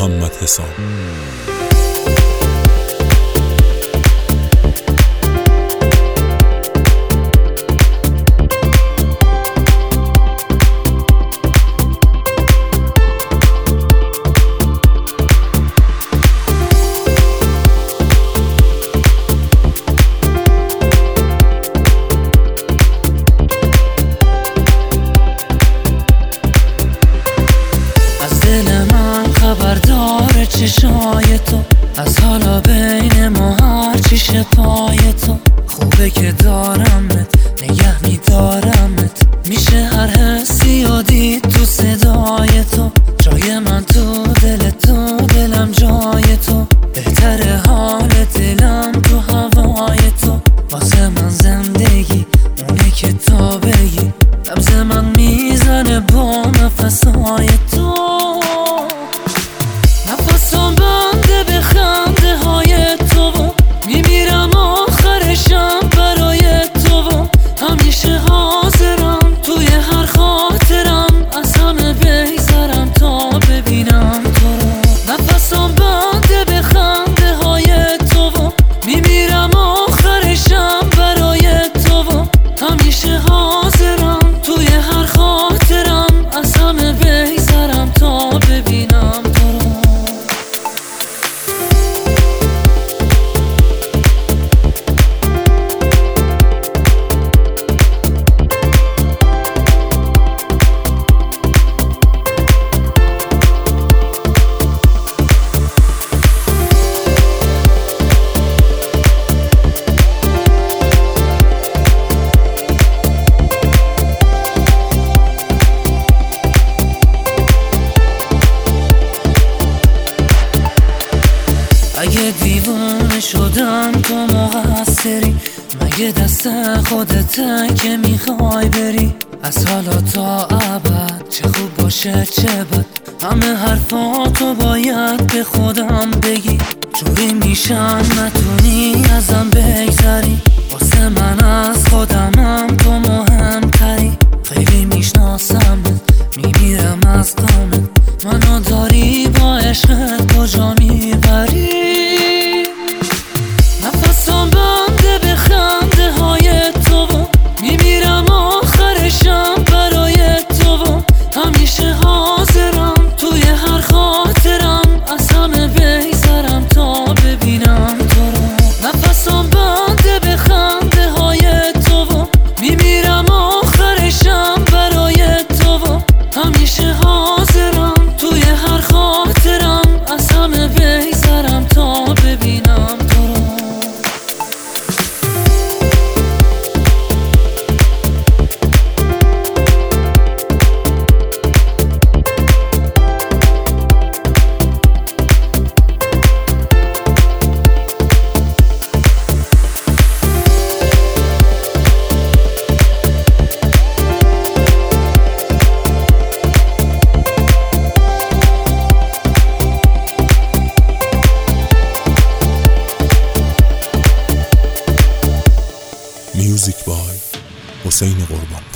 محمد حسام. خبردار چشای تو از حالا بین ما هرچی پای تو خوبه که دارمت نگه میدارمت میشه هر حسی و دید تو صدای تو جای من تو دل تو دلم جای تو بهتره حال دلم تو هوای تو واسه من زندگی اونه که تا بگی نبض من میزنه با نفسهای تو نفسم بنده به خنده های تو و میمیرم آخرشم برای تو و همیشه حاضرم توی هر خاطرم از همه بگذرم تا ببینم تو رو نفسم بنده به خنده های تو و میمیرم آخرشم برای تو و همیشه حاضرم توی هر خاطرم از همه بگذرم تا ببینم تو رو اگه دیوانه شدم تو مقصری مگه دست خودته که میخوای بری از حالا تا ابد چه خوب باشه چه بد همه حرفاتو باید به خودم بگی جوری میشم نتونی ازم بگذری واسه من از خودمم تو مهمتری خیلی میشناسمت میمیرم از غمت منو داری با عشقت کجا میبری نفسم بنده به خنده های تو و میمیرم آخرشم برای تو و همیشه حاضرم توی هر خاطرم از همه بگذرم تا ببینم تو رو نفسم بنده به خنده های تو و میمیرم آخرشم برای تو و همیشه حاضرم توی هر خاطرم از همه بگذرم تا ببینم تو رو میوزیک بای حسین قربان.